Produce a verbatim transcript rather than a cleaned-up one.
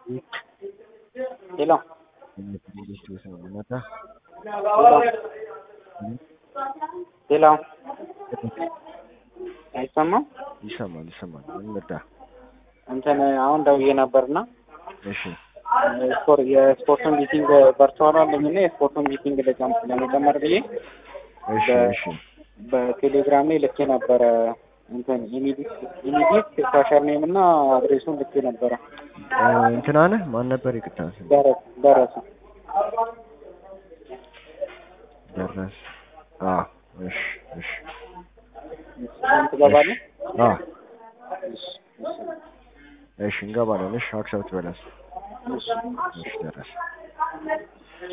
Hello. Hello. አይሰማም ይሰማል ይሰማል ምን መጣ እንትን አሁን ደውዬ ነበርና እሺ ስፖርት የስፖርቱን ሚቲንግ ቨርቹዋል አለኝና የስፖርቱን ሚቲንግ ለመጨመር ብዬ እሺ እሺ በቴሌግራም ላይ ልኬ ነበረ እንትን ኢሚዲት ኢሚዲት ካሸር ኔም እና አድሬሱን ልኬ ነበረ እንትና ነህ ማን ነበር ይቅርታ ደረስ ደረስ ደረስ አ እሺ እሺ አንተ ገባለህ አ እሺ እንገባለን እሺ አክሰፕት በላስ እሺ ደረስ